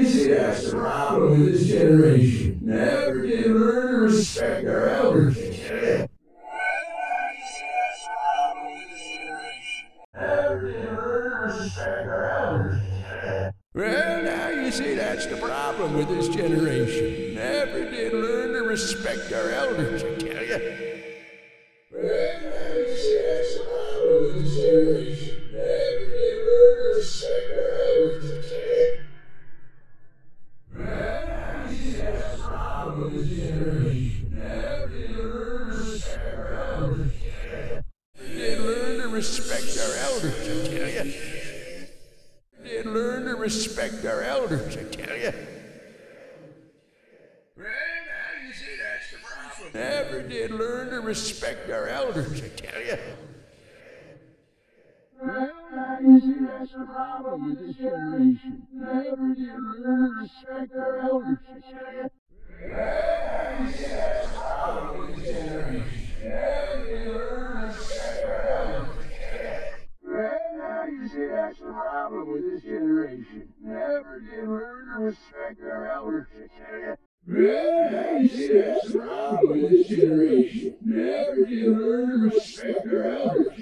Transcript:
see, that's the problem with this generation. Never did learn to respect our elders. Never did learn to respect our elders. Well, now you see, that's the problem with this generation. Never did learn to respect our elders, I tell you. Well, now you see, that's the problem with this generation. Never did learn to respect our elders, I tell you. Well, now you see, that's the problem with this generation. Never did learn to respect our elders, I tell you. Did learn to respect our elders, I tell you. Did learn to respect our elders, I tell you. Well, now you see, that's the problem. Never did learn to respect our elders, I tell you. Well, now you see, that's the problem with this generation. Never did learn to respect our elders, I tell you. Well, now you see, that's the problem with this generation. Never did learn to respect our elders, I tell you. Well, now you see, that's the problem with this generation. Never did learn to respect our elders, I tell you. Well, now you see, that's the problem with this generation. Never did learn to respect our elders.